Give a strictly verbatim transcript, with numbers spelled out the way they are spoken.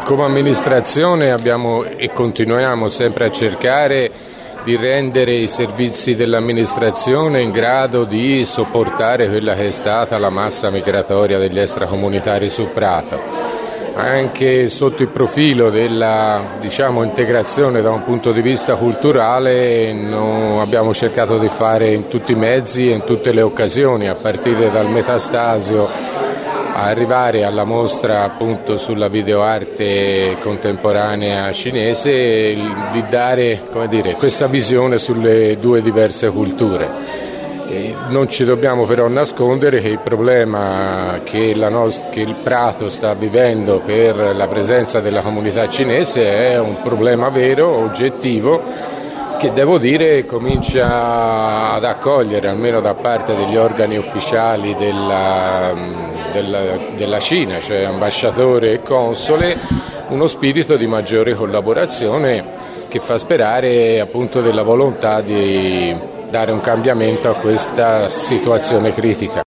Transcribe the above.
Come amministrazione abbiamo e continuiamo sempre a cercare di rendere i servizi dell'amministrazione in grado di sopportare quella che è stata la massa migratoria degli extracomunitari su Prato. Anche sotto il profilo della diciamo, integrazione da un punto di vista culturale no, abbiamo cercato di fare in tutti i mezzi e in tutte le occasioni, a partire dal Metastasio a arrivare alla mostra appunto sulla videoarte contemporanea cinese, di dare come dire, questa visione sulle due diverse culture. E non ci dobbiamo però nascondere che il problema che, la nost- che il Prato sta vivendo per la presenza della comunità cinese è un problema vero, oggettivo, che devo dire comincia ad accogliere, almeno da parte degli organi ufficiali della, della, della Cina, cioè ambasciatore e console, uno spirito di maggiore collaborazione che fa sperare appunto della volontà di dare un cambiamento a questa situazione critica.